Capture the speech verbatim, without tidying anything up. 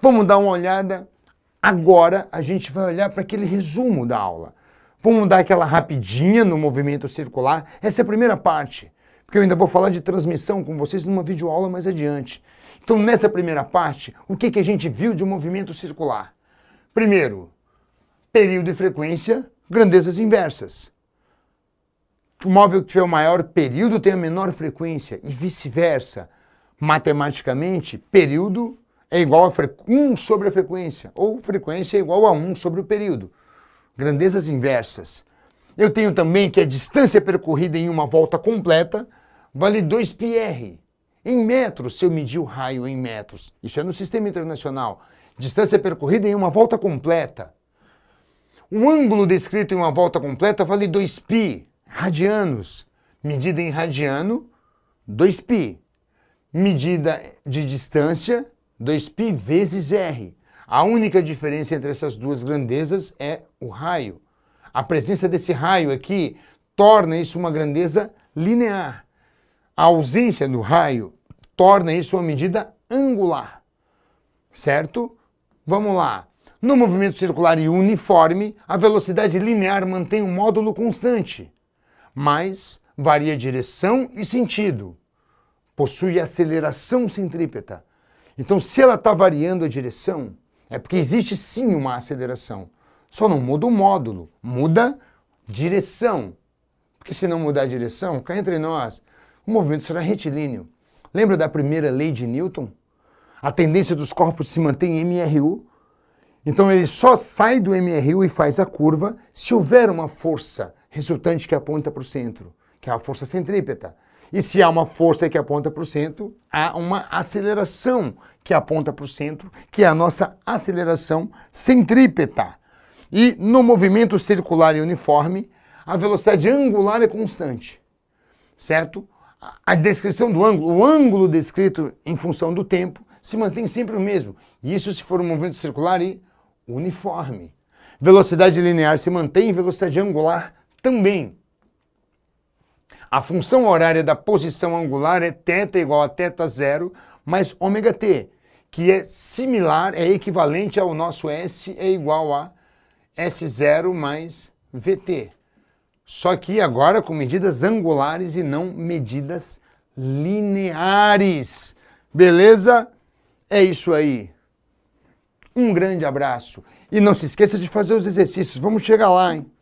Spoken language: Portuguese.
Vamos dar uma olhada. Agora a gente vai olhar para aquele resumo da aula. Vamos dar aquela rapidinha no movimento circular. Essa é a primeira parte, porque eu ainda vou falar de transmissão com vocês numa videoaula mais adiante. Então, nessa primeira parte, o que, que a gente viu de um movimento circular? Primeiro, período e frequência, grandezas inversas. O móvel que tiver o maior período tem a menor frequência e vice-versa. Matematicamente, período é igual a um sobre a frequência, ou frequência é igual a um sobre o período. Grandezas inversas. Eu tenho também que a distância percorrida em uma volta completa vale dois π r. Em metros, se eu medir o raio em metros. Isso é no sistema internacional. Distância percorrida em uma volta completa. O ângulo descrito em uma volta completa vale dois π. Radianos. Medida em radiano, dois π. Medida de distância, dois π vezes r. A única diferença entre essas duas grandezas é o raio. A presença desse raio aqui torna isso uma grandeza linear. A ausência do raio torna isso uma medida angular. Certo? Vamos lá. No movimento circular e uniforme, a velocidade linear mantém um módulo constante, mas varia direção e sentido. Possui aceleração centrípeta. Então, se ela está variando a direção, é porque existe sim uma aceleração. Só não muda o módulo, muda direção. Porque se não mudar a direção, cá entre nós, o movimento será retilíneo. Lembra da primeira lei de Newton? A tendência dos corpos se mantém em M R U. Então ele só sai do M R U e faz a curva se houver uma força resultante que aponta para o centro, que é a força centrípeta. E se há uma força que aponta para o centro, há uma aceleração que aponta para o centro, que é a nossa aceleração centrípeta. E no movimento circular e uniforme, a velocidade angular é constante, certo? A descrição do ângulo, o ângulo descrito em função do tempo, se mantém sempre o mesmo. Isso se for um movimento circular e uniforme. Velocidade linear se mantém, velocidade angular também. A função horária da posição angular é θ igual a θ zero mais ômega t, que é similar, é equivalente ao nosso S é igual a S zero mais Vt. Só que agora com medidas angulares e não medidas lineares. Beleza? É isso aí. Um grande abraço. E não se esqueça de fazer os exercícios. Vamos chegar lá, hein?